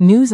News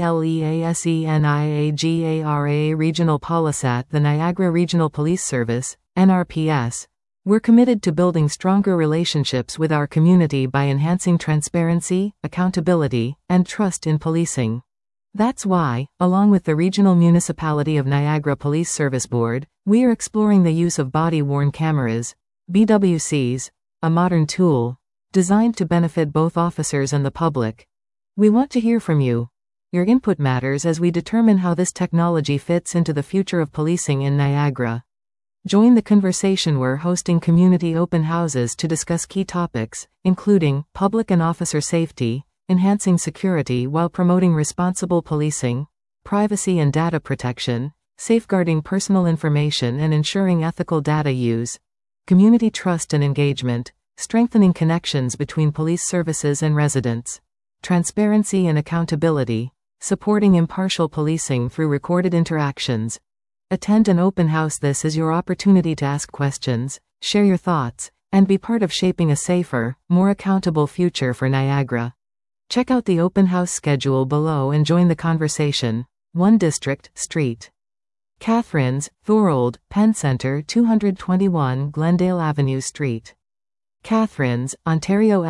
RELEASENIAGARA Regional Polisat. The Niagara Regional Police Service, NRPS. We're committed to building stronger relationships with our community by enhancing transparency, accountability, and trust in policing. That's why, along with the Regional Municipality of Niagara Police Service Board, we are exploring the use of body-worn cameras, BWCs, a modern tool designed to benefit both officers and the public. We want to hear from you. Your input matters as we determine how this technology fits into the future of policing in Niagara. Join the conversation. We're hosting community open houses to discuss key topics, including public and officer safety, enhancing security while promoting responsible policing, privacy and data protection, safeguarding personal information and ensuring ethical data use, community trust and engagement, strengthening connections between police services and residents, transparency and accountability, supporting impartial policing through recorded interactions. Attend an open house. This is your opportunity to ask questions, share your thoughts, and be part of shaping a safer, more accountable future for Niagara. Check out the open house schedule below and join the conversation. 1 District, St. Catharines, Thorold, Penn Centre 221 Glendale Avenue St. Catharines, Ontario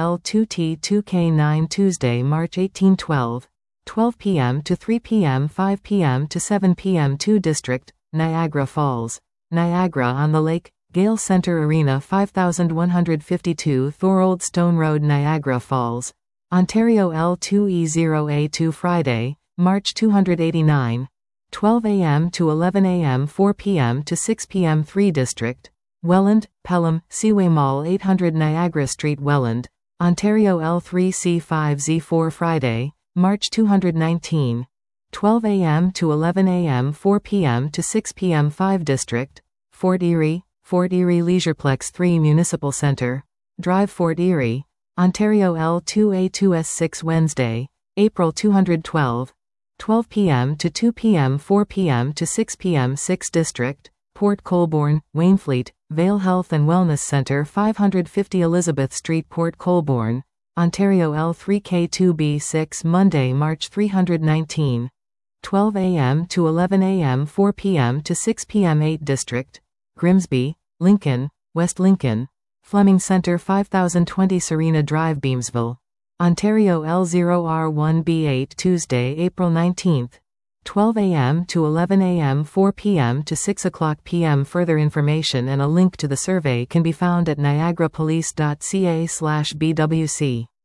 L2T2K9 Tuesday, March 18, 12 p.m. to 3 p.m. 5 p.m. to 7 p.m. 2 District, Niagara Falls, Niagara-on-the-Lake, Gale Centre Arena 5152 Thorold Stone Road Niagara Falls, Ontario L2E0A2 Friday, March 289, 12 a.m. to 11 a.m. 4 p.m. to 6 p.m. 3 District, Welland, Pelham, Seaway Mall 800 Niagara Street Welland, Ontario L3C5Z4 Friday, March 219, 12 a.m. to 11 a.m. 4 p.m. to 6 p.m. 5 District, Fort Erie Leisureplex 3 Municipal Centre, Drive Fort Erie, Ontario L2A2S6 Wednesday, April 212, 12 p.m. to 2 p.m. 4 p.m. to 6 p.m. 6 District, Port Colborne, Waynflete, Vale Health and Wellness Centre 550 Elizabeth Street Port Colborne, Ontario L3K2B6 Monday, March 319, 12 a.m. to 11 a.m. 4 p.m. to 6 p.m. 8 District, Grimsby, Lincoln, West Lincoln, Fleming Centre 5020 Serena Drive Beamsville, Ontario L0R1B8 Tuesday, April 19, 12 a.m. to 11 a.m. 4 p.m. to 6 p.m. Further information and a link to the survey can be found at niagarapolice.ca/BWC.